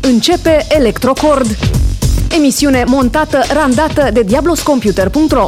Începe Electrocord. Emisiune montată, randată de diabloscomputer.ro.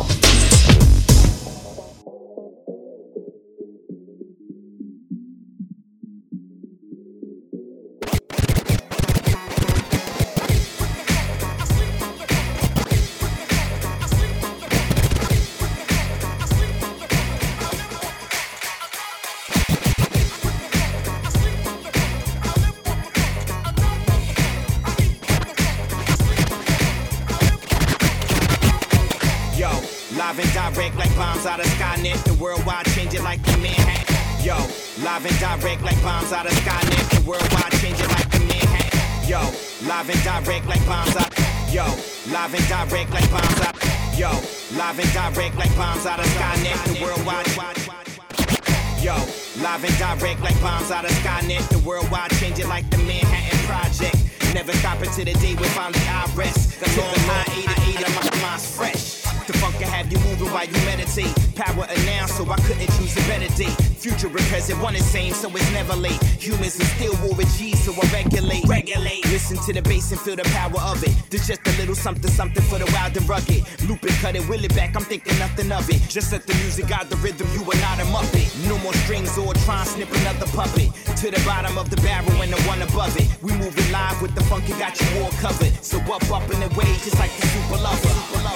Live and direct like bombs out of Skynet. The worldwide change it like the Manhattan. Yo, live and direct like bombs out of Skynet. The worldwide change it like the Manhattan. Yo, live and direct like bombs out. Yo, live and direct like bombs out. Yo, live and direct like bombs out of Skynet. The worldwide. Yo, live and direct like bombs out of Skynet. The worldwide change it like the Manhattan Project. Never stop until the day we finally I rest. The long high 88 of my mind's fresh. The funk can have you moving while you meditate. Power announced, so I couldn't choose a better date. Future and present, one and same, so it's never late. Humans are still war with G's, so I regulate. Listen to the bass and feel the power of it. There's just a little something for the wild and rugged. Loop it, cut it, will it back, I'm thinking nothing of it. Just let the music guide the rhythm, you are not a muppet. No more strings or try and snip another puppet. To the bottom of the barrel and the one above it. We moving live with the funk, it got you all covered. So up in the way, just like the super lover.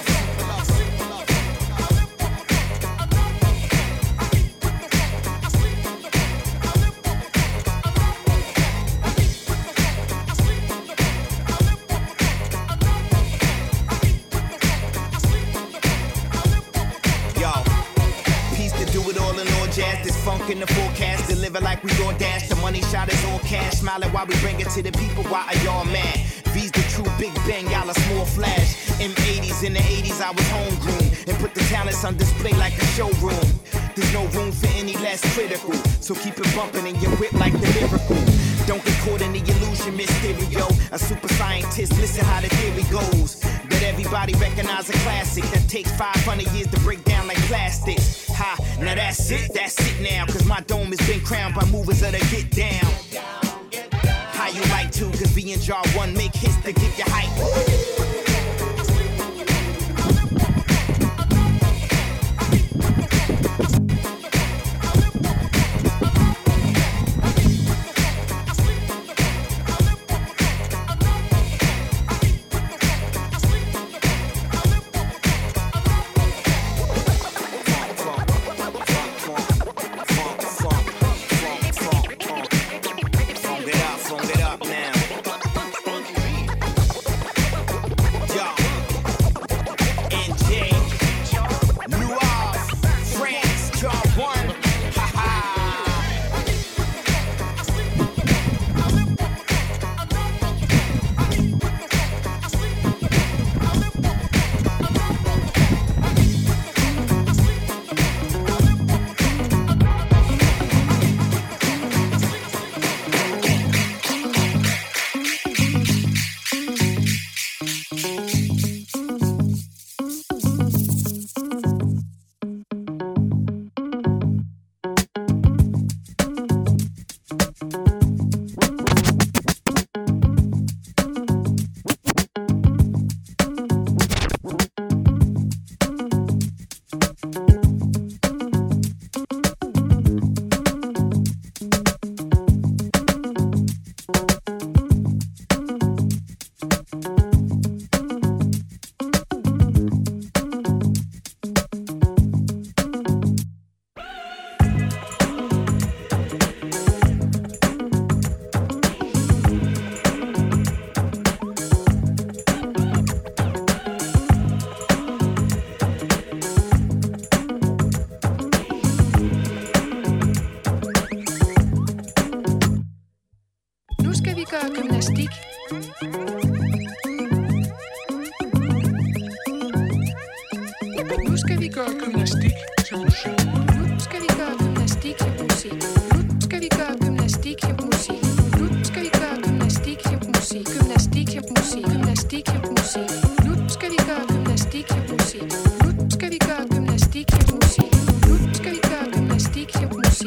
In the forecast, deliver like we gon' dash. The money shot is all cash. Smiling while we bring it to the people. Why are y'all mad? V's the true Big Bang, y'all a small flash. In the 80s I was homegrown and put the talents on display like a showroom. There's no room for any less critical, so keep it bumping in your whip like the miracle. Don't get caught in the illusion, Mysterio. A super scientist, listen how the theory goes. That everybody recognize a classic that takes 500 years to break down like plastics. Ha, now that's it now. Cause my dome has been crowned by movers of the get down. How you like to, cause V and Jar 1 make hits to give you hype.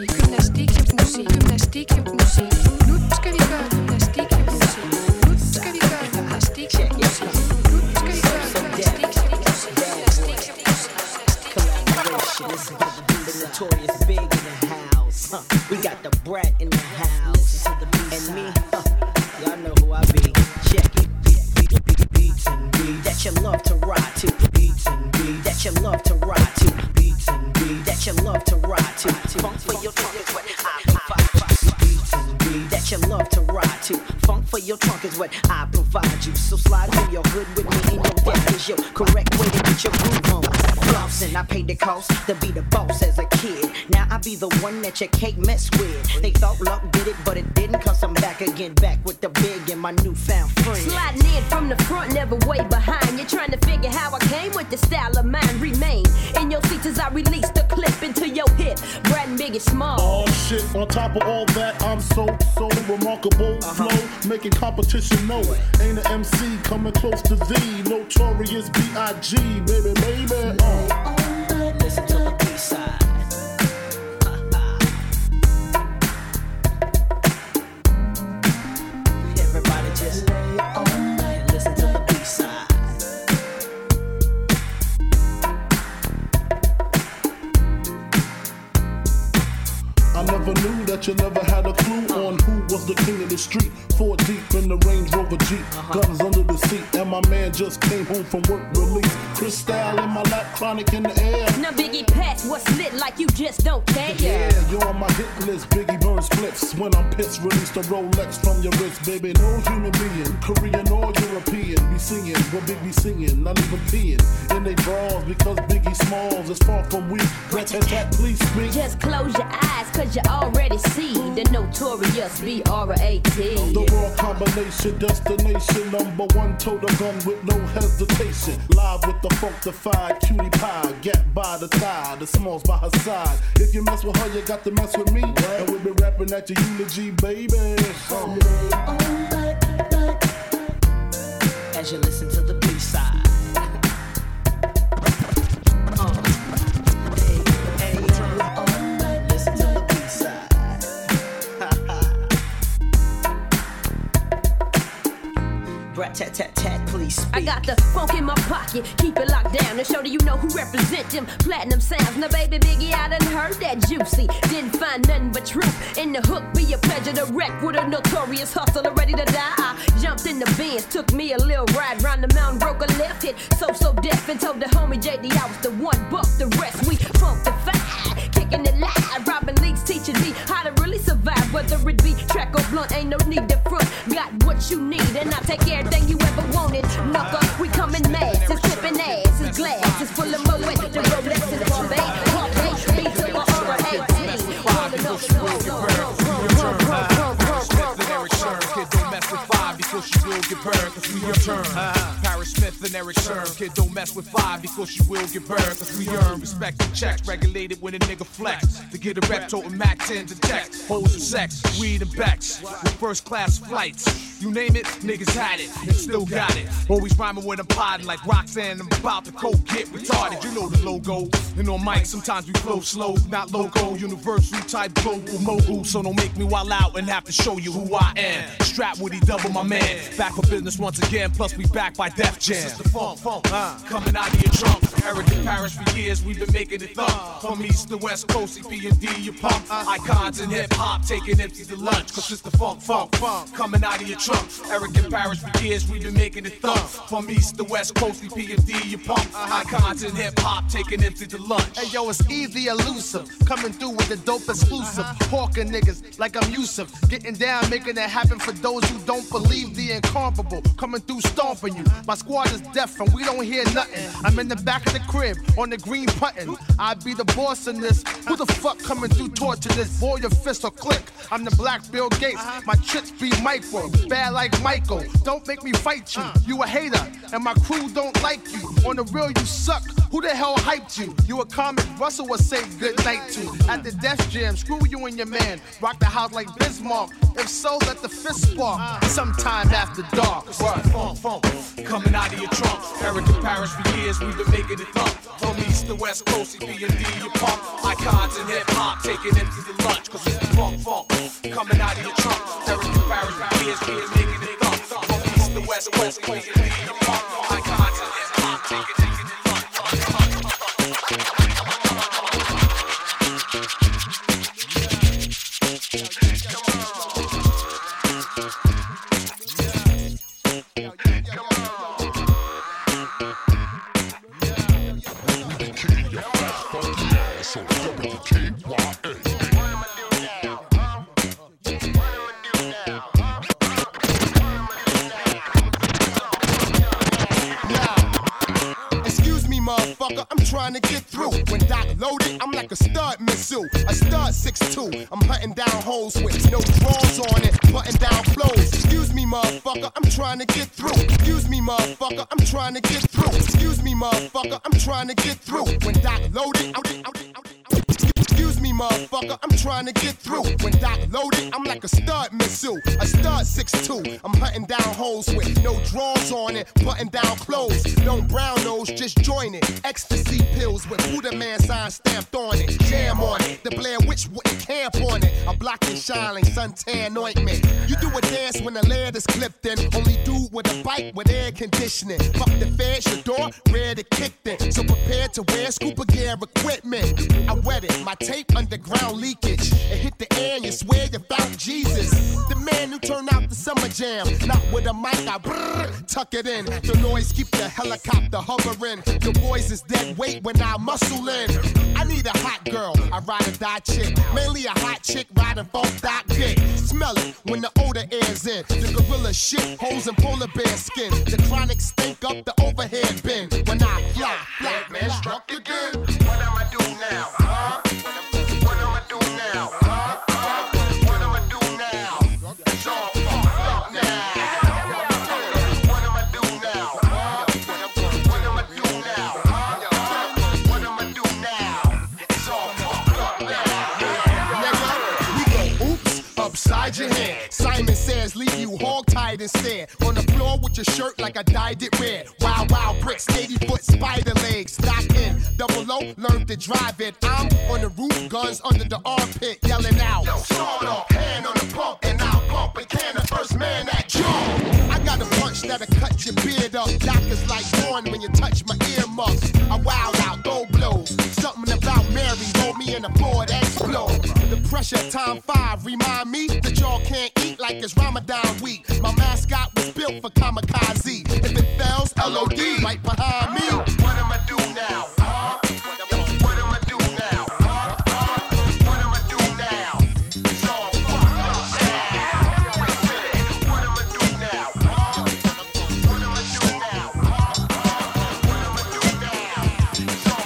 Gymnastik, the house. And me, y'all know who I be. Check it. Beats and beats that you love to ride to. Beats and beats that you love to ride to. Beats and beats that you love to ride to. Funk for your trunk is what I provide. Beats and beats that you love to ride to. Funk for your trunk is what I provide you. So slide through your hood with me in your deck is your correct way to get your groove on. Flossing, I paid the cost to be the boss as a kid. Now I be the one that you can't mess with. They thought luck did it, but it didn't, cause I'm back again, back with the big and my newfound friend. Sliding in from the front, never way behind. You're trying to figure how I came with the style of mine. Remain in your seats as I release the clip into your hip. Brad and Biggie Small. Oh shit, on top of all that, I'm so remarkable. Flow, making competition know. Ain't an MC coming close to thee. Notorious B.I.G. baby. Listen to the B-side. Everybody just lay on and listen to the B-side. I never knew that you never had a clue on who was the king of the street. 4 deep in the Range Rover Jeep, guns under the seat, and my man just came home from work release. Crystal in my lap, chronic in the air. Now Biggie Pass, what's lit like you just don't care? Yeah, you're on my hit list, Biggie burn splits. When I'm pissed, release the Rolex from your wrist, baby. No human being, Korean or European, be singing what Big be singing, not even peeing in they drawers because Biggie Smalls is far from weak. Rat-tat-tat, please speak. Just close your eyes, cause you already see the notorious B.R.A.T. The raw combination, destination, number one, total gun with no hesitation. Live with the funkified cutie pie, get by the thigh, the Smalls by her side. If you mess with her, you got to mess with me. And we'll be rapping at your eulogy, baby. As you listen to the B-side. Listen to the B-side. Rat-tat-tat-tat, please speak. I got the funk in my pocket, keep it locked down and show that you know who represent them platinum sounds. Now baby Biggie, I done heard that juicy, didn't find nothing but truth in the hook. Be a pleasure to wreck with a notorious hustler ready to die. I jumped in the Benz, took me a little ride round the mountain, broke a left hit, so deaf, and told the homie JD I was the one, buck the rest. We funkified, kicking it live. Robin Leaks teaching me how to really survive, whether it be track or blunt, ain't no need to front. Got what you need, and I take everything you ever wanted. Knucker, we coming mass, it's flipping ass, it's glass, it's full of Moet, the Rolex is Bombay, Bombay, beats over over 18. Rolling up, Kid, don't mess with 5 because she will get burned, cause we your turn. Paris Smith and Eric Sherm. Kid, don't mess with 5 because she will get burned, cause we earn respect and checks. Regulated when a nigga flex. To get a rep, toting Mac 10 to text. Hoes and sex, weed and Becks. With first class flights. You name it, niggas had it, and still got it. Always rhyming when I'm potting like Roxanne. I'm about to coke, get retarded. You know the logo. And on mic, sometimes we flow slow, not loco. Universal type global mogul. So don't make me wild out and have to show you who I am. Strap Woody double my man. Back for business once again, plus we back by Def Jam. This is the funk, coming out of your trunk. Eric in Paris for years, we've been making it thump. From east to west coast, CP&D, you pump. Icons in hip hop, taking empties to lunch. Cause it's the funk, coming out of your trunk. Eric in Paris for years, we've been making it thump. From east to west coast, CP&D, you pump. Icons in hip hop, taking empties to lunch. Hey yo, it's Easy Elusive, coming through with the dope exclusive. Hawking niggas like I'm Yusuf, getting down, making it happen for those who don't believe the incomparable. Coming through stomping you. My squad is deaf and we don't hear nothing. I'm in the back of the crib on the green button. I be the boss in this. Who the fuck coming through torching this? Boy, your fist or click. I'm the black Bill Gates. My chips be micro, bad like Michael. Don't make me fight you. You a hater and my crew don't like you. On the real, you suck. Who the hell hyped you? You a comic Russell would say good night to. At the Def Jam, screw you and your man. Rock the house like Bismarck. If so, let the fist spark. Sometime after dark. Funk, coming out of your trunk. Eric in Paris for years, we've been making it thump. From east to west coast, CP&D, you pump. Icons in hip hop, taking them to the lunch. Cause it's the funk, coming out of your trunk. Eric in Paris for years, we've been making it thump. From east to west coast, CP&D, you pump. Icons in hip hop, taking them to the lunch. Come on. trying to get through. When Doc loaded, I'm like a stud missile. A stud 6'2". I'm hunting down hoes with no drawers on it, button down flows. Excuse me, motherfucker, I'm trying to get through. Excuse me, motherfucker, I'm trying to get through. Excuse me, motherfucker, I'm trying to get through. When Doc loaded, excuse me, motherfucker, I'm trying to get through. When Doc loaded, I'm like a stud missile. A stud 6'2". I'm hunting down hoes with no drawers on it, button down clothes. No brown nose, just join it. Ecstasy pills with Buddha Man sign stamped on it. Jam on it, the Blair Witch wouldn't camp on it. A block and shining suntan ointment. You do a dance when the lead is clipped in. Only dude with a bike with air conditioning. Fuck the feds, your door, ready to kick in. So prepare to wear scuba gear equipment. I wet it, my tape underground leakage. It hit the air and you swear you found Jesus. The man who turned out the summer jam. Not with a mic, I tuck it in. The noise keep the helicopter hovering. The boys is dead weight when I muscle in. I need a hot girl, I ride or die chick. Mainly a hot chick riding both dock dick. Smell it when the odor airs in. The gorilla shit, holes in polar bear skin. The chronic stink up the overhead bin. When I fly, black man struck again. What am I do now? What am I do now? What am I do now? It's all fucked up now. What am I do now? What am I do now? What am I do now? It's all fucked up now. Nigga, we go oops upside your head. Simon says leave you hog-tied instead. On the floor with your shirt like I dyed it red. Wild, wild bricks, 80-foot spider legs. Stock in, double O, learn to drive it. I'm on the roof, guns under the armpit, yelling out. Yo, start off, hand on the pump, and I'll pump and can the first man that jump. I got a punch that'll cut your beard up. Doctors like born when you touch my earmuffs. I wild out, throw blows. Something about Mary, roll me in a Ford explode. The pressure, time 5, remind me that y'all can't eat like it's Ramadan week. My mascot was built for kamikaze. If it fails, LOD right behind me. What am I do now? What am I do now? What am I do now? It's all fucked up now. What am I do now? What am I do now? What am I do now? It's all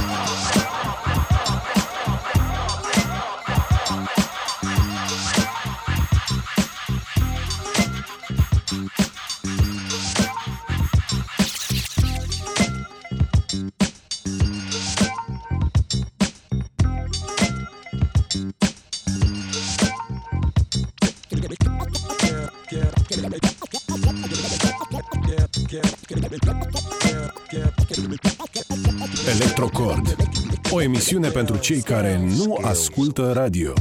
Electrocord, o emisiune pentru cei care nu ascultă radio.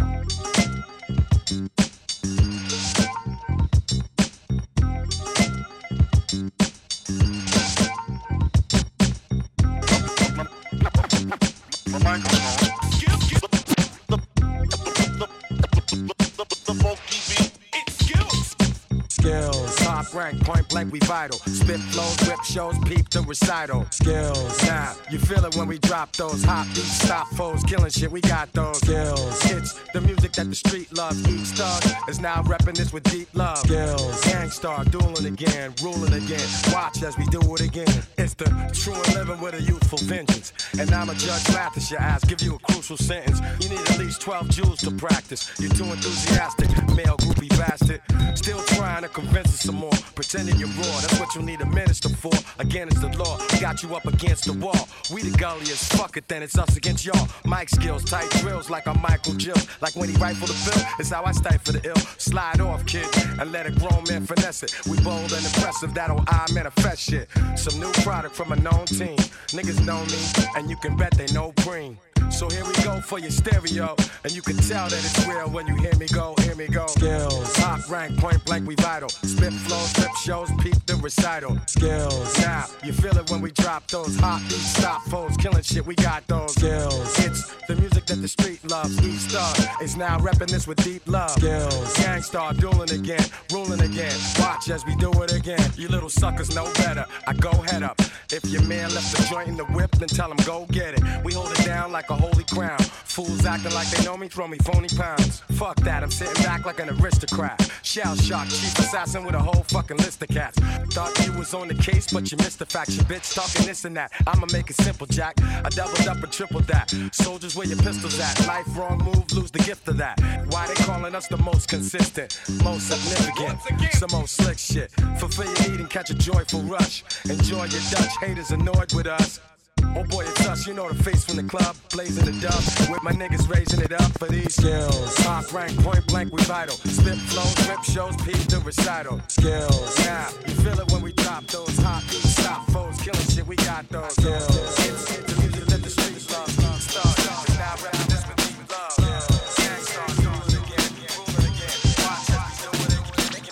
Rank, point blank, we vital. Spit flows, rip shows, peep the recital. Skills. Now, you feel it when we drop those hot beats, stop foes, killing shit, we got those skills. It's the music that the street loves. Each thug is now repping this with deep love. Skills. Gangstar, dueling again, ruling again. Watch as we do it again. It's the true and living with a youthful vengeance. And I'm a judge, laugh at your ass, give you a crucial sentence. You need at least 12 joules to practice. You're too enthusiastic, male groupie bastard. Still trying to convince us some more. Pretending you're raw, that's what you need a minister for. Again, it's the law, got you up against the wall. We the gulliest, fuck it, then it's us against y'all. Mic skills, tight drills like I'm Michael Jill. Like when he rifle the bill, it's how I stifle the ill. Slide off, kid, and let a grown man finesse it. We bold and impressive, that'll I manifest shit. Some new product from a known team. Niggas know me, and you can bet they know Green. So here we go for your stereo, and you can tell that it's real when you hear me go, hear me go. Skills. Top rank, point blank, we vital. Spit flows, rip shows, peep the recital. Skills. Now, you feel it when we drop those hot beats, stop foes, killing shit, we got those. Skills. It's the music that the street loves. Each thug is now repping this with deep love. Skills. Gangstar, dueling again, ruling feeling again. Watch as we do it again. You little suckers know better. I go head up. If your man left the joint in the whip, then tell him go get it. We hold it down like a holy crown. Fools acting like they know me, throw me phony pounds. Fuck that, I'm sitting back like an aristocrat. Shell shock, chief assassin with a whole fucking list of cats. Thought you was on the case, but you missed the fact. You bitch talking this and that. I'ma make it simple, Jack. I doubled up and tripled that. Soldiers, where your pistols at? Life wrong move, lose the gift of that. Why they calling us the most consistent, most significant, some old slick shit. Fulfill your need and catch a joyful rush. Enjoy your Dutch, haters annoyed with us. Oh boy, it's us, you know the face from the club, blazing the dub, with my niggas raising it up for these skills. Top rank, point blank, we vital. Spit flows, rip shows, peep the recital. Skills, now, you feel it when we drop those hot beats, stop foes, killing shit, we got those skills. It's the music that the streets love, stars, now rap this with deep love. Gang stars, do it again, move it again, watch as we do it again.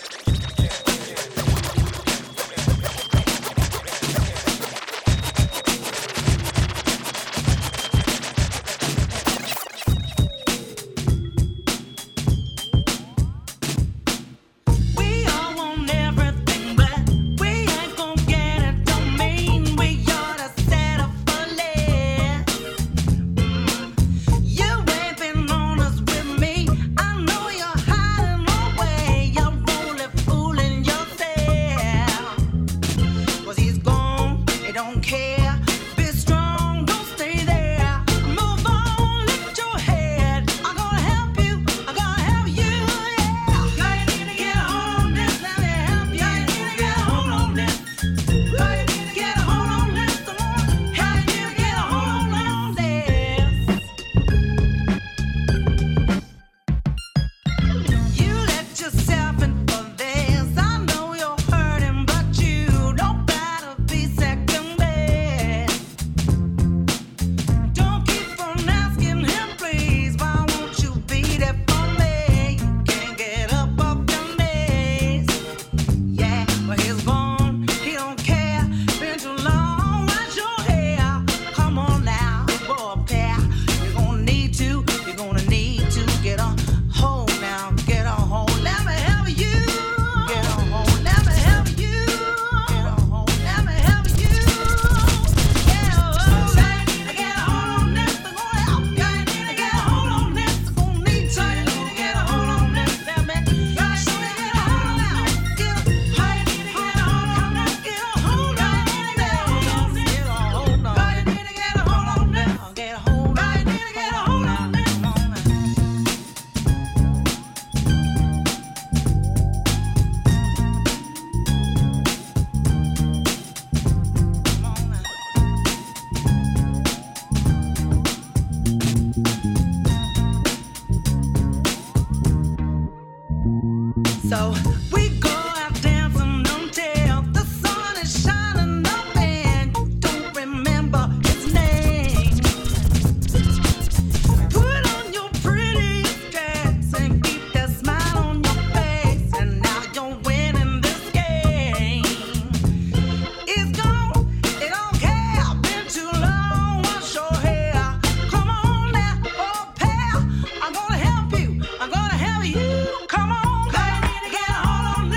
So we go out dancing until the sun is shining up and you don't remember his name. Put on your pretty dress and keep that smile on your face, and now you're winning this game. It's gone, it don't care, been too long, wash your hair. Come on now, oh pal, I'm gonna help you, I'm gonna help you. Come on, get a hold on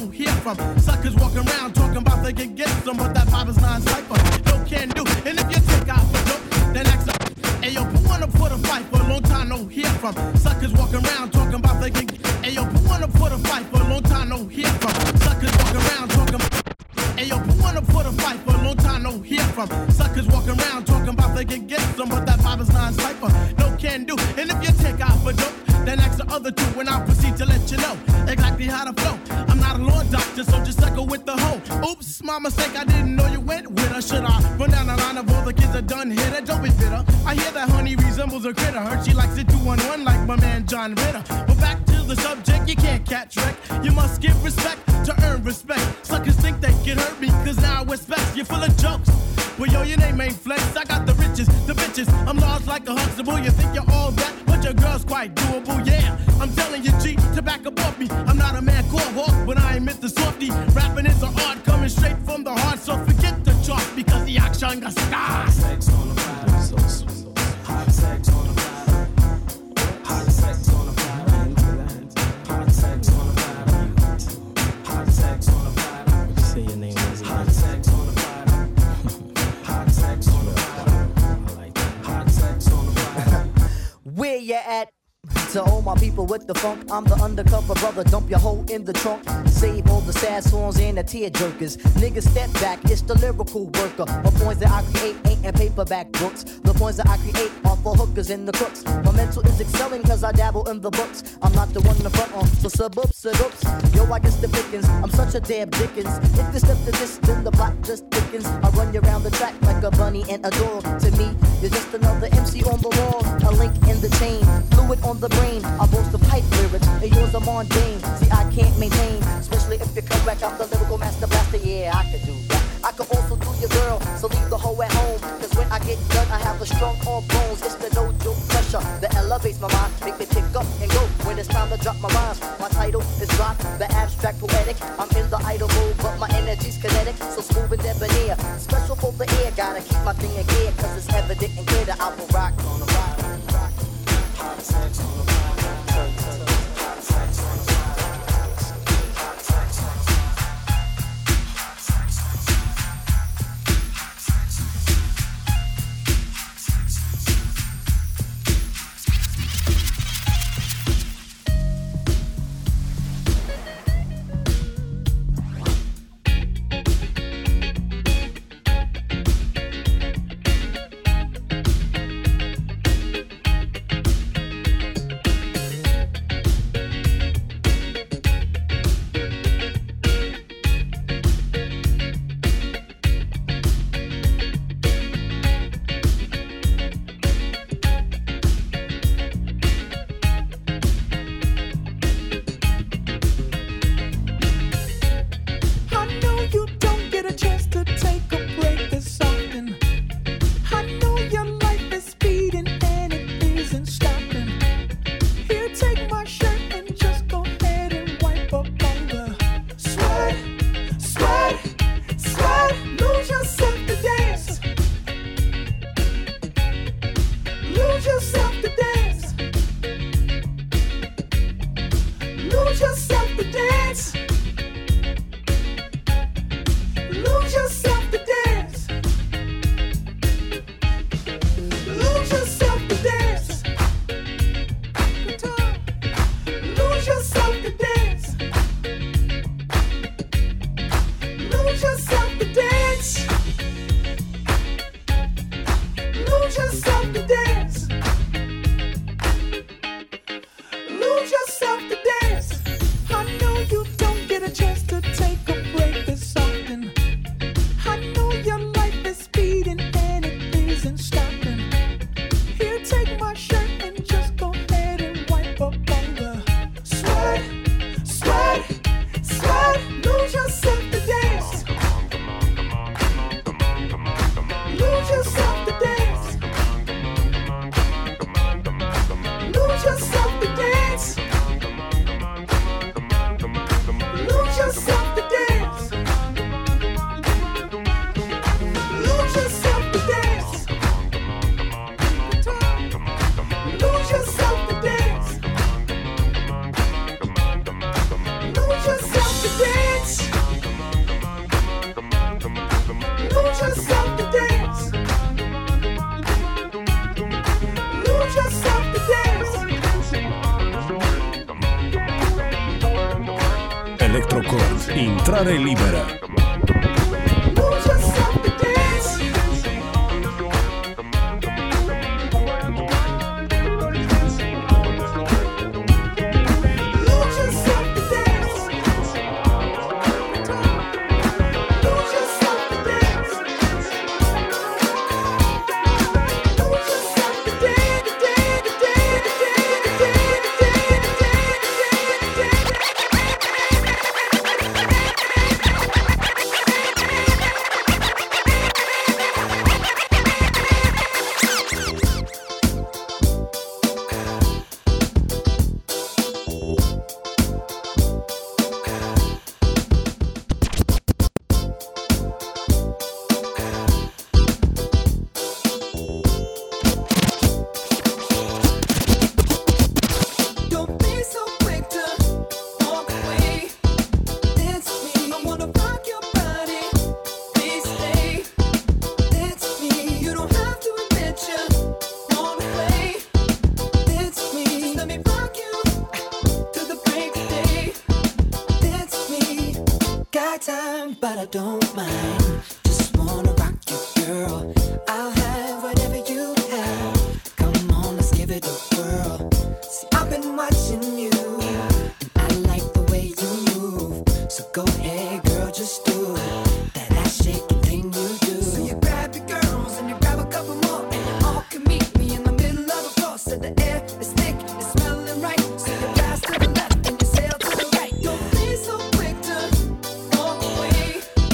don't hear from. Suckers walking around talking about they can get some, but that vibe is non-cypher. No can do. And if you take out for dope, then next up. Ayo, put one up for the fight for a long time, no hear from. Suckers walking around talking about they can. Ayo, put one up for the fight for a long time, no hear from. Suckers walking around talking. Ayo, put one up for the fight for a long time, no hear from. Suckers walking around talking about they can get some, but that vibe is non-cypher. No can do. And if you take out for dope, then ask the other two, and I'll proceed to let you know exactly how to flow. I'm not a law doctor, so just suckle with the hoe. Oops, my mistake, I didn't know you went with her. Should I run down the line of all the kids that done hit her? Don't be bitter. I hear that honey resembles a critter. Heard she likes it 2-on-1 like my man John Ritter. But back to the subject, you can't catch wreck. You must give respect to earn respect. Suckers think they can hurt me, cause now I expect you're full of jokes. Well, yo, your name ain't Flex. I got the riches, the bitches. I'm large like a Huxtable. You think you're all that, but your girl's quite doable, yeah. I'm telling you, G, to back above me. I'm not a man called Hawk, but I ain't meant the softy. Rapping is an art coming straight from the heart, so forget the chart because the action got stars. Sex on the platter, so hot sex on the platter, hot sex on the platter, hot sex on the platter, hot sex on the platter. What you say your name is? Hot sex on the platter, hot sex on the platter. I like that. Hot sex on the platter. Where you at? To all my people with the funk, I'm the undercover brother. Dump your hoe in the trunk. Save all the sad songs and the tear jerkers. Niggas step back, it's the lyrical worker. The points that I create ain't in paperback books. The points that I create are for hookers and the crooks. My mental is excelling cause I dabble in the books. I'm not the one in the front on, so sub-ups. Yo, I guess the pickings, I'm such a damn Dickens. If you step to this, then the block just thickens. I run you around the track like a bunny and a dog. To me, you're just another MC on the wall. A link in the chain, fluid on the brain. I boast the pipe lyrics, and yours are mundane. See, I can't maintain, especially if you come back out the lyrical master blaster. Yeah, I can do that. I can also do your girl, so leave the hoe at home. Cause when I get done, I have a strong arm bones. It's the dojo pressure that elevates my mind. Make me pick up and go when it's time to drop my rhymes. My title is rock, the abstract poetic. I'm in the idle mode, but my energy's kinetic. So smooth and debonair, special for the air. Gotta keep my thing in gear, cause it's evident and clear that I will rock on the ride. Hot sex on the ride. Hot sex on the ride. Hot sex on the ride. Electrocord. Intrare liberă. But I don't mind. Just wanna rock you, girl. I'll have whatever you have. Come on, let's give it a whirl. See, I've been watching you, and I like the way you move. So go ahead, girl, just do that ass shaking thing you do. So you grab your girls and you grab a couple more, and you all can meet me in the middle of the floor. So the air is thick, it's smelling right. So you pass to the left and you sail to the right. Don't be so quick to walk away.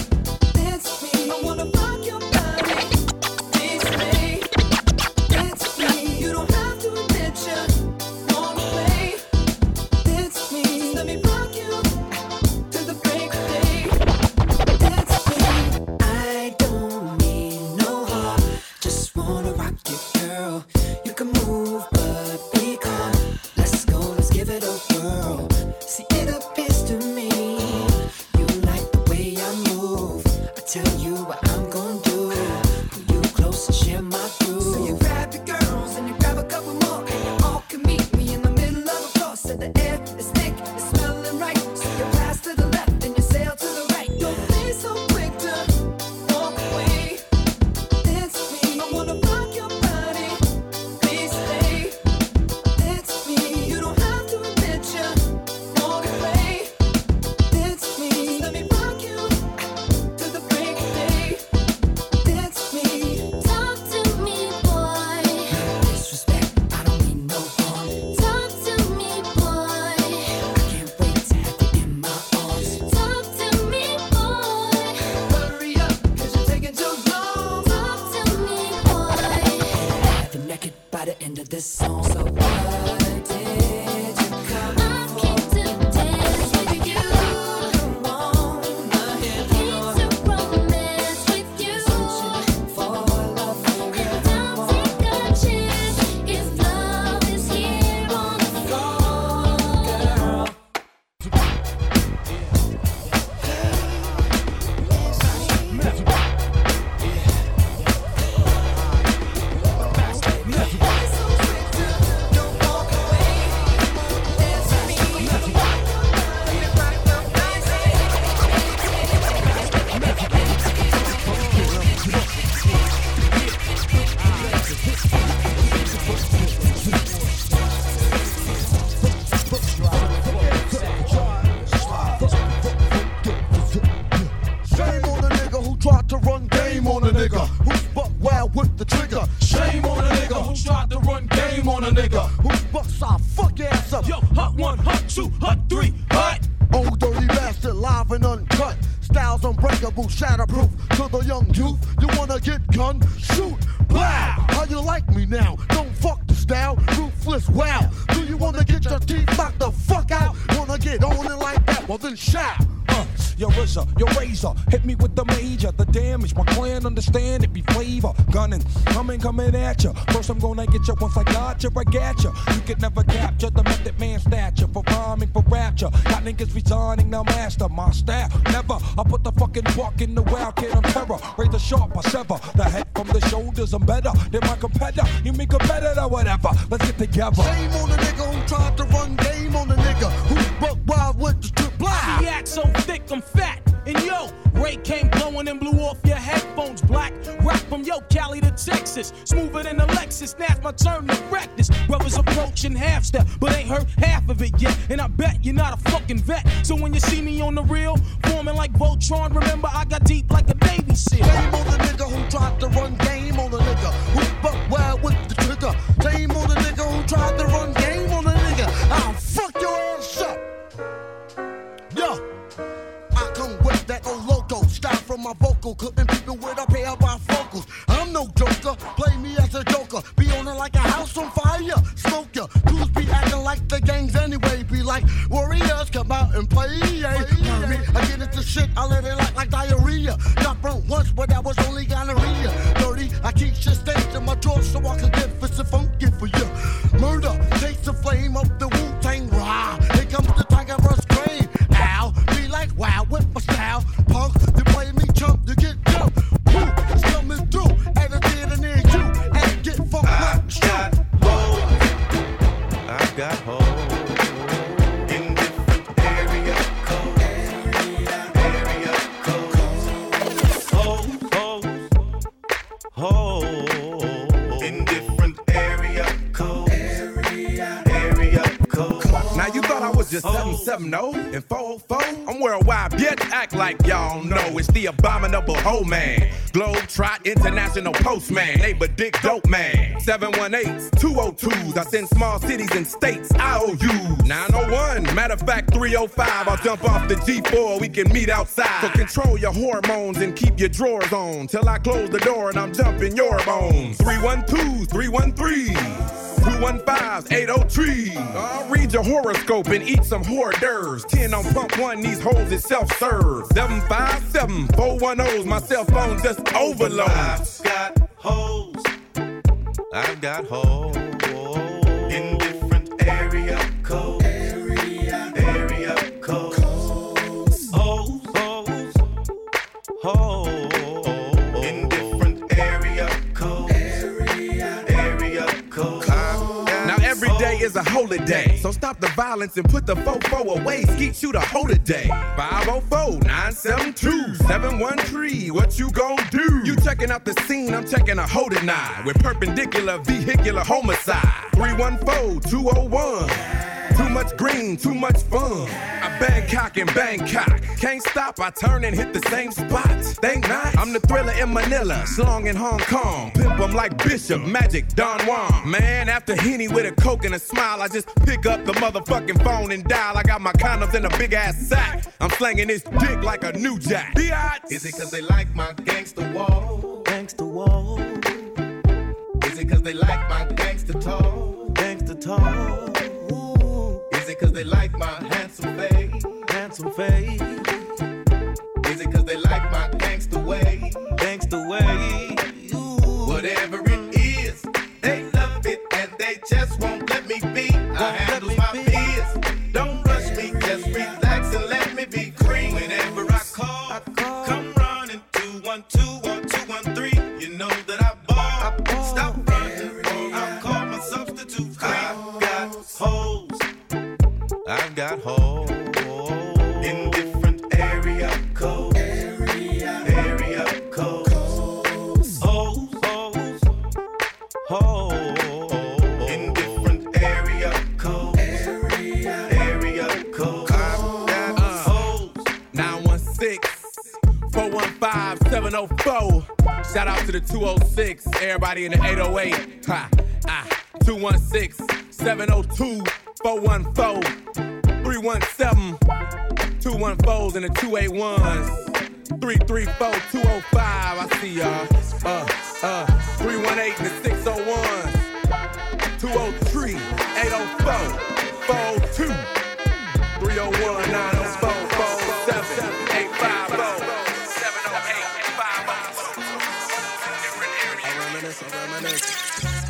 I wanna rock your body, please stay. Dance with me, you don't have to admit you wanna play. Dance with me, let me rock you to the break of day. Dance with me, I don't need no heart, just wanna rock you, girl. You can move, but be calm. Let's go, let's give it a whirl. See, it appears to me you like the way I move. I tell you what I'm gonna do. Pull you close and share my groove. So you grab your girls and you grab a couple more, and you all can meet me in the middle of the floor. So the air is thick, it's smelling right. So you pass to the left and you sail to the right. Don't be so quick to walk away. Dance with me, I wanna rock your body, please stay. Dance with me, you don't have to admit you wanna play. Dance with me, let me rock you to the break of day. Dance with me, talk to me, boy. Disrespect, I don't mean no harm. Talk to me, boy. I can't wait to have you in my arms. Talk to me, boy. Hurry up, 'cause you're taking too long. Talk to me, boy. Have you naked by the end of this song. So why did you come? I came to dance with you. Come on, I came to romance with you. For love, and I'll take a chance if love is here on the floor, girl. Don't walk away. Dance with me. Shame on the nigga who tried to run game on a nigga who's buck wild with the trigger. Shame on a nigga who tried to run game on a nigga who's bucks our fuck ass up. Yo, hot 1, hot 2, hot 3, hot. Old dirty bastard, live and uncut. Styles unbreakable, shatterproof. To the young youth, you wanna get gun? Shoot, blah. How you like me now? Don't fuck the style, ruthless, wow. Do you wanna get your teeth knocked the fuck out? Wanna get on it like that? Well then shout. Your RZA, your razor, hit me with the major. The damage, my clan understand it be flavor. Gunning, coming at ya. First I'm gonna get ya, once I got ya, I got ya. You can never capture the method man stature. For rhyming, for rapture. Got niggas resigning, now master my style. Never, I put the fucking buck in the wild kid on terror. Raise the sharp, I sever the head from the shoulders. I'm better than my competitor. You make a better than whatever. Let's get together. Shame on the nigga who tried to run game on the nigga who's buck wild with the trip. Blah. React so and blew off your headphones. Black rap from yo Cali to Texas, smoother than a Lexus. Now's my turn to wreck this. Brothers approaching half step, but ain't heard half of it yet. And I bet you're not a fucking vet. So when you see me on the real, forming like Voltron, remember I got deep like a Navy SEAL. Shame on the nigga who tried to run game on the nigga who buck wild with the trigger. Shame on the nigga who tried to run game on the nigga. I'll fuck your ass up. Yo, I come with that old loco style from my vocal, cutting people with a pair of bifocals. I'm no joker, play me as a joker. Be on it like a house on fire, smoke ya. Dudes be acting like the gangs anyway. Be like warriors, come out and play. I get into shit, I let it like diarrhea. Got burnt once, but that was only gonorrhea. Dirty, I keep shit stains in my drawer so I can get fits and funky for you. Murder, takes the flame of the Wu-Tang Rah. Here comes the tiger verse grave. Ow, be like wow with my style. Punk, you play me chump, you get jumped. Woo, it's coming through, and I did it near you. And get fucked up. I got hoes. In different area codes. Area codes. Hoes. In different area codes. Area codes. Now you thought I was just 770 and 404? I'm worldwide, bitch. Act like y'all know it's the abominable hoe man. Globetrot International Postman, neighbor dick dope man. 718s, 202s. I send small cities and states IOUs. 901, matter of fact 305. I'll jump off the G4, we can meet outside. So control your hormones and keep your drawers on till I close the door and I'm dumping your bones. 312s, 313s. 215s, 803. I'll read your horoscope and eat some hors d'oeuvres. 10 on pump 1, these hoes is self-serve. 757, 410s, my cell phone just overloads. I've got hoes. I've got hoes. In different area codes. Area codes. Hoes. Hoes. In different area codes. Area codes. Now every day is a holiday, so stop the violence and put the fofo away. Skeet shoot a hoe today. 504-972-713. What you gon' do? You checking out the scene, I'm checking a hoe tonight with perpendicular vehicular homicide. 314-201. Too much green, too much fun. I Bangkok and Bangkok. Can't stop, I turn and hit the same spot. Think not, I'm the Thriller in Manila, Slong in Hong Kong. Pimp 'em like Bishop, Magic, Don Juan. Man, after Henny with a Coke and a smile, I just pick up the motherfucking phone and dial. I got my condoms in a big ass sack. I'm slanging this dick like a new jack. Is it cause they like my gangster wall? Gangster wall. Is it cause they like my gangster talk? Gangster talk. Is it cause they like my handsome face? Handsome face. Is it cause they like my gangster way? Gangster way. Whatever it is, they love it and they just won't let me be. I handle my fears. Don't rush me, just relax and let me be free. Whenever I call, come running 212 or 213. You know that I ball. Stop running, or I'll call my substitute. I've got hoes. I've got hoes in different area codes. Area codes. Hoes. In different area codes. Area codes. I've got hoes. 916-415-704. Shout out to the 206. Everybody in the 808. 216-702-414. 317, 214s and the 281s. 334-205, I see y'all. 318 and the 601s. 203, 804, 402. 301, 904, 47, 850, 708, 502.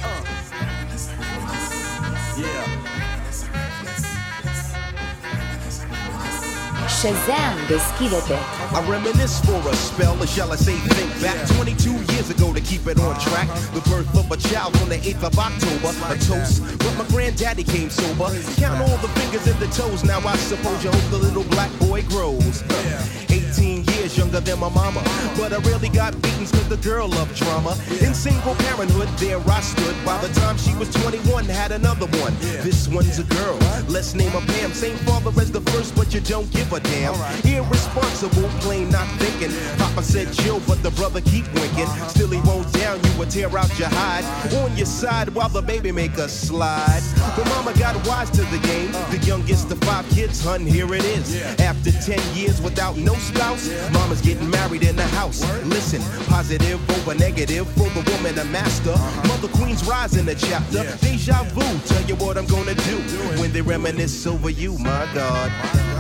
Shazam, deschide-te. I reminisce for a spell, or shall I say think back 22 years ago to keep it on track. The birth of a child on the 8th of October. A toast, but my granddaddy came sober. Count all the fingers and the toes, now I suppose you hope the little black boy grows. 18 years years younger than my mama. But I really got beatings cause the girl loved drama. In single parenthood, there I stood. By the time she was 21, had another one. This one's a girl, let's name her Pam. Same father as the first, but you don't give a damn. Irresponsible, plain not thinking. Papa said chill, but the brother keep winking. Still he won't down you or tear out your hide. On your side while the baby make a slide. But mama got wise to the game. The youngest of 5 kids, hun, here it is. After 10 years without no spouse, mama's getting married in the house. Listen, positive over negative for the woman a master. Mother Queen's rise in the chapter. Deja vu, tell you what I'm gonna do when they reminisce over you, my God.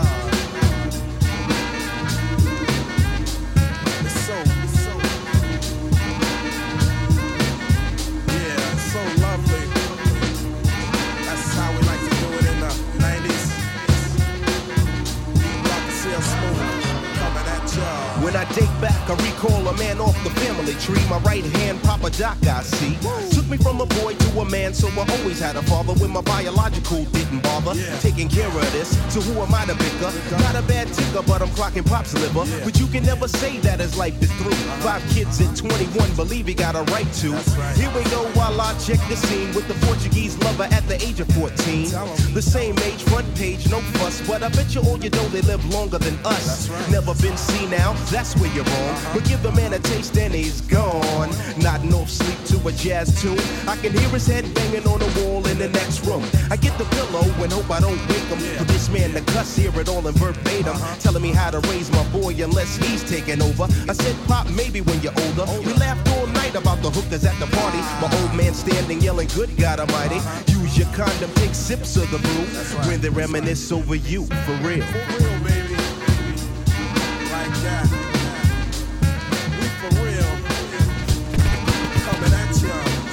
When I date back, I recall a man off the family tree. My right hand, Papa Doc, I see. Took me from a boy to a man, so I always had a father when my biological didn't bother. Taking care of this, so who am I to bicker? Not a bad ticker, but I'm clocking Pop's liver. But you can never say that his life is through. 5 kids at 21, believe he got a right to. Here we go while I check the scene with the Portuguese lover at the age of 14. The same age, front page, no fuss, but I bet you all you know they live longer than us. Never been seen now, that's where you're wrong. But give the man a taste and he's gone. Nodding off sleep to a jazz tune. I can hear his head banging on the wall in the next room. I get the pillow and hope I don't wake him. For this man to cuss, hear it all in verbatim. Telling me how to raise my boy unless he's taking over. I said, Pop, maybe when you're older. We laughed all night about the hookers at the party. My old man standing yelling, good God Almighty. Use your condom, take sips of the brew. When they reminisce over you, for real. For real, baby. Like that. We for real. Coming at ya.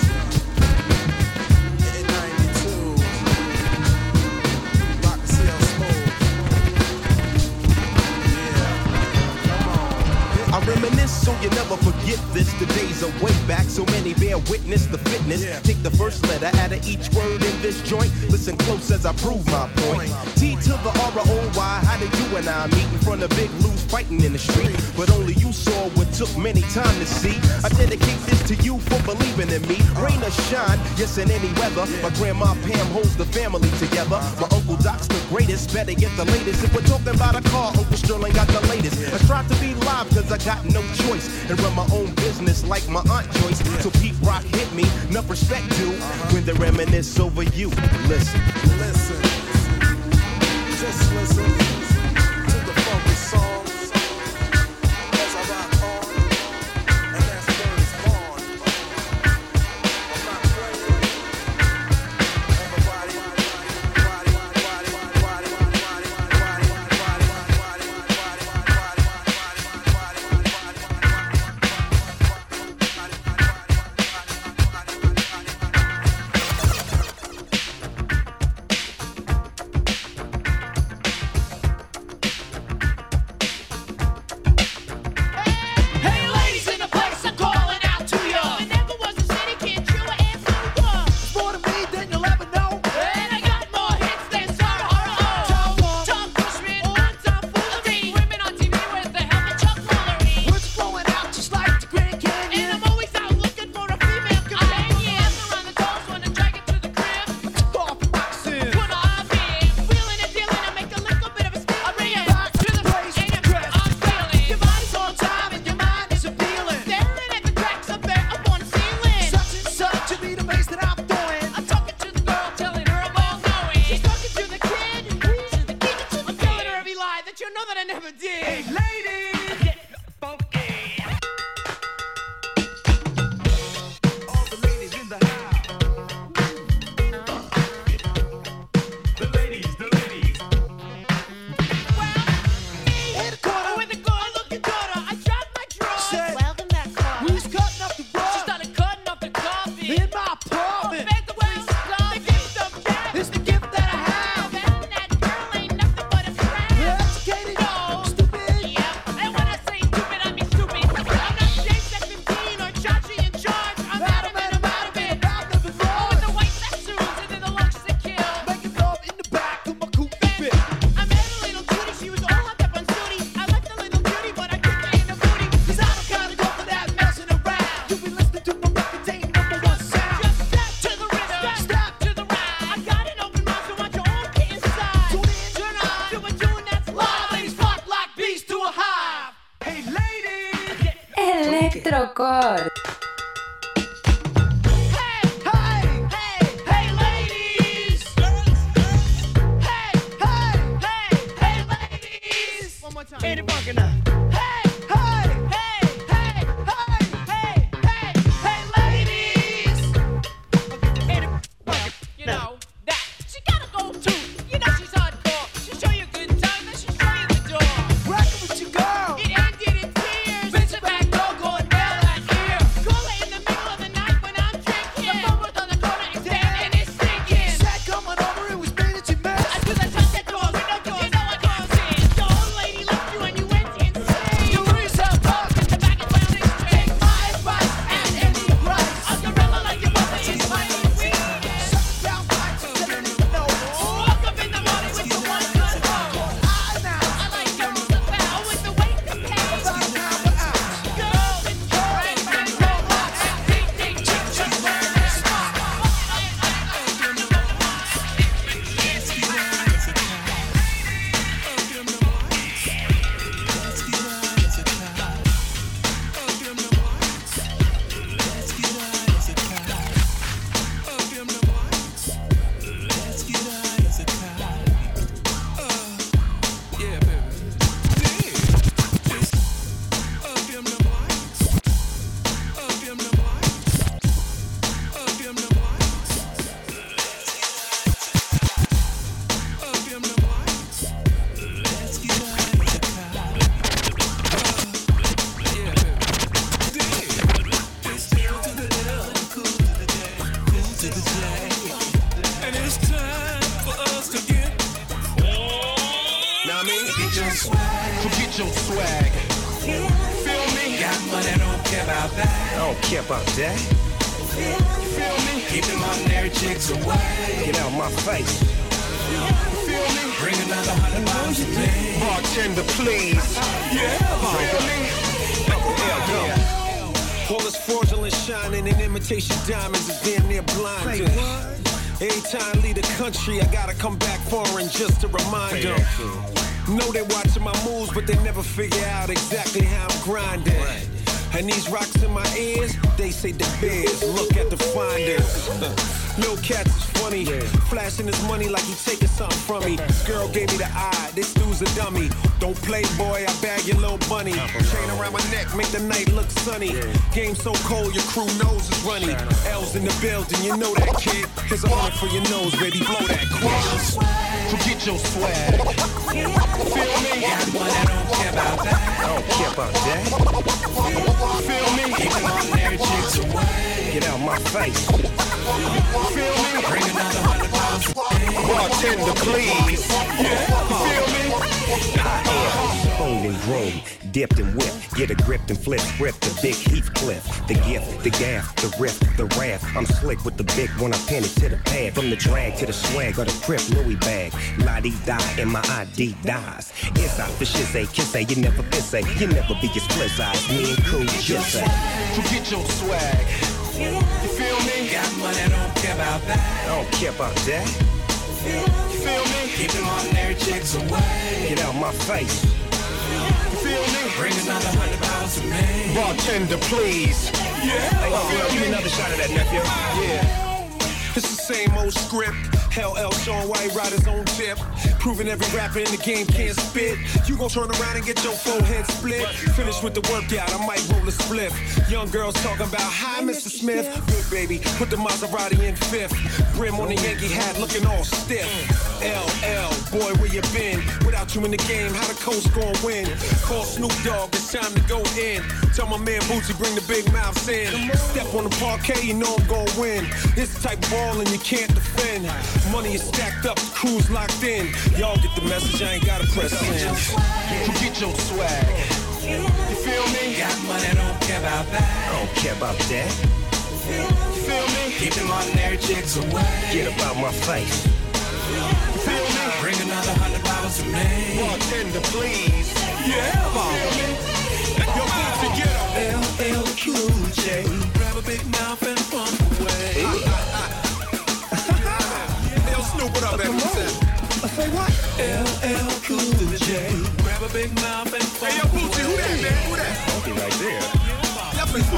In 92. Rock the CL Smooth. Yeah. Come on. I reminisce so you never forget this. The days are way back, so many bear witness the fitness. Take the first letter out of each word in this joint. Listen close as I prove my point. T to the R-O-Y, how did you and I meet in front of Big Lou's fighting in the street? But only you saw what took many time to see. I dedicate this to you for believing in me. Rain or shine, yes, in any weather. My grandma Pam holds the family together. My Uncle Doc's the greatest, better get the latest. If we're talking about a car, Uncle Sterling got the latest. I strive to be live cause I got no choice. And run my own business like my Aunt Joyce. So Pete Rock hit me, enough respect due. When they reminisce over you, listen. Listen. Just listen to the funky songs as I rock on, and that's where it's born. I'm not playing. Everybody, Electrocord. Hey, the funky now. Hey, hey, hey, hey, hey, hey, hey, ladies. Hey, the funky. You know that she gotta go too. You know she's hardcore. She'll show you a good time, then she'll show you the door. Rockin' with your girl. It ended in tears. Bitch, the back door going down like here. Call her in the middle of the night when I'm drinking. The phone was on the corner and and it's stinking. Shaq coming over and was made at your best. As soon as I touched that door, window door, you know I can't see. The old lady left you and you went insane. You lose yourself up in the back of my next train. My advice at any price. I'm gorilla like your mother is fighting with. Down bites, let me know. Woke up in the morning with the one good home. I like girls that bow with the weight to pay. Girls and bang, bang, go hot. Ding, ding, ching, ching, burn and spot. And it's time for us to get. Now I mean, get your swag. Forget your swag. Feel me? Got money, don't care about that. I don't care about that. You feel me? Keep them ordinary chicks away. Get out my face. Feel me? Bring another $100 a day. Bartender, please. Feel me? All this fraudulent shining and imitation diamonds is damn near blinding. Every time I leave the country, I gotta come back foreign just to remind them. Know they watching my moves, but they never figure out exactly how I'm grinding. And these rocks in my ears, they say the bears. Look at the finders. Lil Cats is funny, flashing his money like he taking something from me. Girl gave me the eye, this dude's a dummy. Don't play, boy, I bag your little bunny. Chain around my neck, make the night look sunny. Game so cold, your crew knows it's runny. L's in the building, you know that, kid. Here's a $100 for your nose, baby, blow that quiz. Forget your swag. Feel me? Got money, don't care about that. I don't care about that. Feel me? Keep them ordinary chicks away. Get out my face. Feel me? Bring another $100 a day. Bartender, please. Feel me? Honed and grown, dipped and whipped, get a grip and flip, grip the big Heathcliff, the gift, the gaff, the riff, the wrath. I'm slick with the big one, I pin it to the pad, from the drag to the swag or the crip Louis bag. La-dee-die and my ID dies. Inside for shit say, kiss say, you never piss say, you never be as split eyes. Me and cool just say. Forget your swag. You feel me? Got money, don't care about that. I don't care about that. Feel me? Keep them ordinary chicks away. Get out my face. Feel me? Bring another $100 a day. Bartender, please. Hey, give me another shot of that, nephew. Yeah. It's the same old script. LL Sean White riders on tip. Proving every rapper in the game can't spit. You gon' turn around and get your forehead split. Finish with the workout, I might roll a spliff. Young girls talking about, hi, Mr. Smith. Good baby, put the Maserati in fifth. Brim on the Yankee hat, looking all stiff. LL, boy, where you been? Without you in the game, how the coast gon' win? Call Snoop Dogg, it's time to go in. Tell my man Bootsy, bring the big mouths in. Step on the parquet, you know I'm gon' win. This type of ballin' you can't defend. Money is stacked up, the crew's locked in. Y'all get the message, I ain't gotta press in. Forget your swag. You feel me? Got money, don't care about that. I don't care about that. You feel me? Keep them ordinary chicks away. Get about my face. You feel me? Bring another $100 a day. Bartender, please. Yeah, feel me? Yo, Bootsy, get up. LL Cool J. Grab a big mouth and pump away. Yo, Snoop, what up, man? Say what? LL Cool J. Grab a big mouth and pump away. Hey, yo, Bootsy, who that, man? Who that? Funky right there. Definitely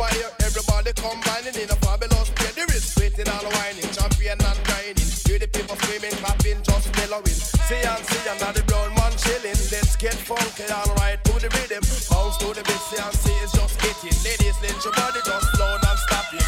fire. Everybody combining in a fabulous way. The wrist waiting all whining, champion and grinding. Hear the people screaming, clapping, just mellowing. See and now the brown man chilling. Let's get funky, alright to the rhythm. Bounce to the beat, see is just hitting. Ladies, let your body just slow and stop it.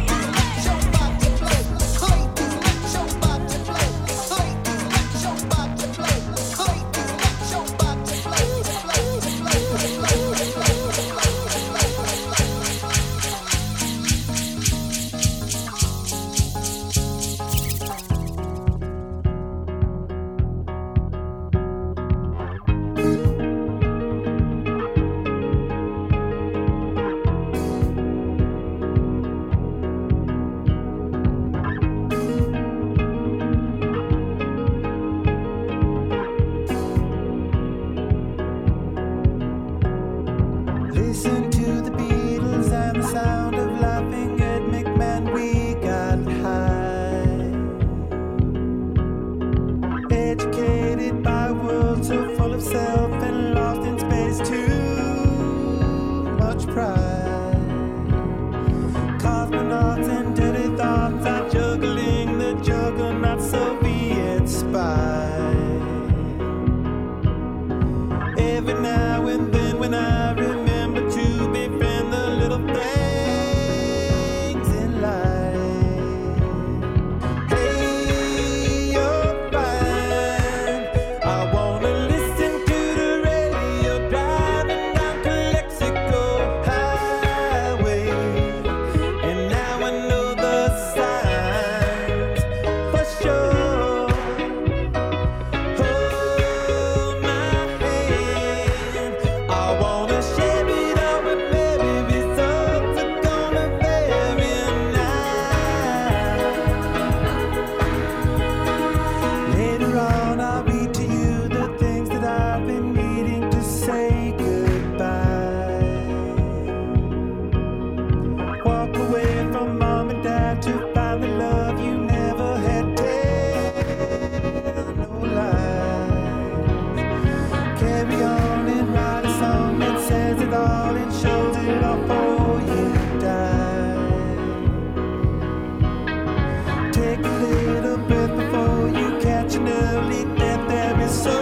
Listen to the Beatles and the sound of laughing at McMahon. We got high, educated by a world so full of self and lost in space. Too much pride. Cosmonauts and dirty thoughts are juggling the juggernaut Soviet spy. Every now and then when I remember to befriend the little things in life. Hey, you're fine. I wanna listen to the radio driving down Calexico Highway. And now I know the signs for sure. Hold my hand. I wanna share it all with baby. Results are gonna vary now. Later on, I'll read to you the things that I've been needing to say goodbye. Walk away from mom and dad to find the love you never had. Tell no lies. Carry on and write a song that says it all and shows it all before you die. Take a little breath before you catch an early death. There is so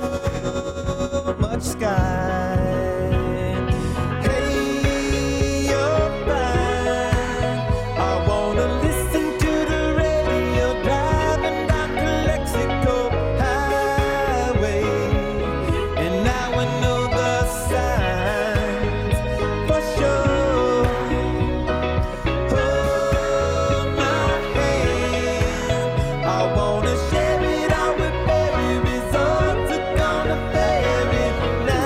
much sky. Hey, you're fine. I wanna listen to the radio driving down Calexico Highway. And now I know the signs for sure. Hold my hand. I wanna share it all with baby. Results are gonna vary now.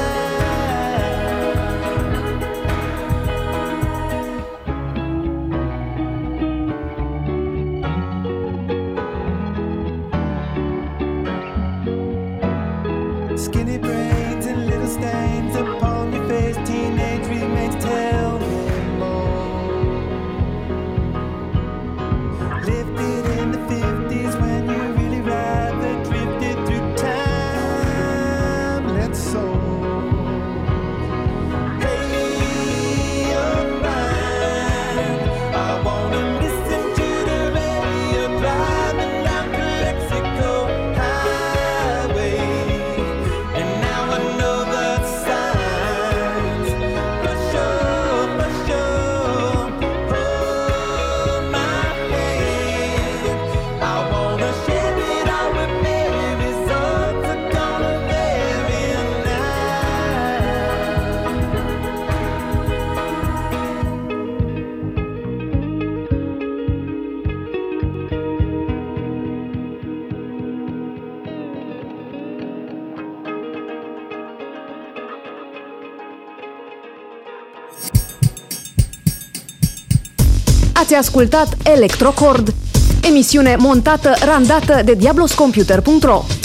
Skinny braids and little stains upon your face. Teenage remains, tell me more. Lifted in the 50s when you really rather drifted through time. Let's soar. Hey, you're fine. I wanna listen to the radio driving down Calexico Highway. And now I know the signs for sure, for sure. Hold my hand. I wanna share it all with me. Results are gonna vary now. Ați ascultat Electrocord, emisiune montată, randată de diabloscomputer.ro.